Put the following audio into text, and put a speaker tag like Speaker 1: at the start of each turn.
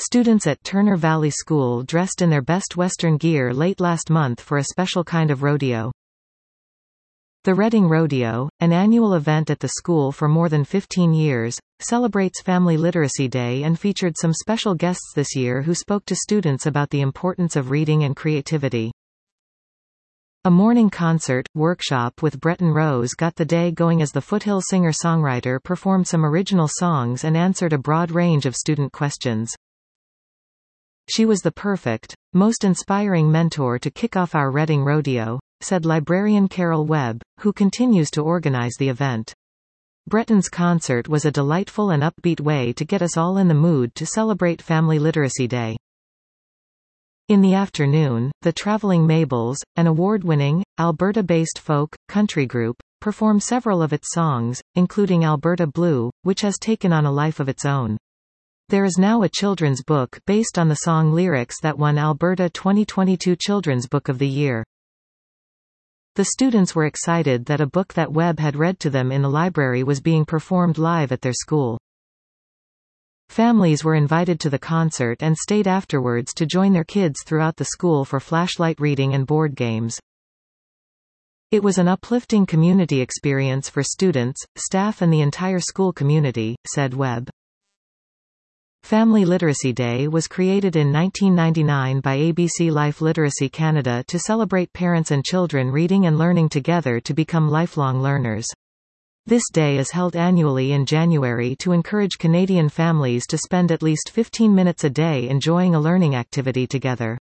Speaker 1: Students at Turner Valley School dressed in their best Western gear late last month for a special kind of rodeo. The Reading Rodeo, an annual event at the school for more than 15 years, celebrates Family Literacy Day and featured some special guests this year who spoke to students about the importance of reading and creativity. A morning concert, workshop with Breton Rose got the day going as the Foothill singer-songwriter performed some original songs and answered a broad range of student questions. She was the perfect, most inspiring mentor to kick off our Reading Rodeo, said librarian Carol Webb, who continues to organize the event. Breton's concert was a delightful and upbeat way to get us all in the mood to celebrate Family Literacy Day. In the afternoon, the Traveling Mabels, an award-winning, Alberta-based folk, country group, performed several of its songs, including Alberta Blue, which has taken on a life of its own. There is now a children's book based on the song lyrics that won Alberta 2022 Children's Book of the Year. The students were excited that a book that Webb had read to them in the library was being performed live at their school. Families were invited to the concert and stayed afterwards to join their kids throughout the school for flashlight reading and board games. It was an uplifting community experience for students, staff and the entire school community, said Webb. Family Literacy Day was created in 1999 by ABC Life Literacy Canada to celebrate parents and children reading and learning together to become lifelong learners. This day is held annually in January to encourage Canadian families to spend at least 15 minutes a day enjoying a learning activity together.